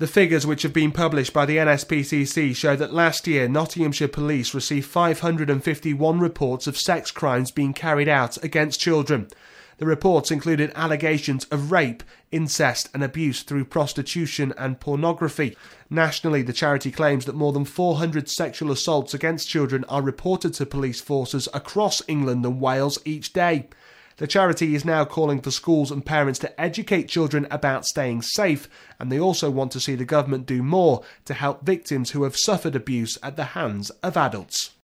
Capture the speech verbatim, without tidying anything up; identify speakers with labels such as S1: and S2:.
S1: The figures which have been published by the N S P C C show that last year Nottinghamshire Police received five hundred fifty-one reports of sex crimes being carried out against children. The reports included allegations of rape, incest and abuse through prostitution and pornography. Nationally, the charity claims that more than four hundred sexual assaults against children are reported to police forces across England and Wales each day. The charity is now calling for schools and parents to educate children about staying safe, and they also want to see the government do more to help victims who have suffered abuse at the hands of adults.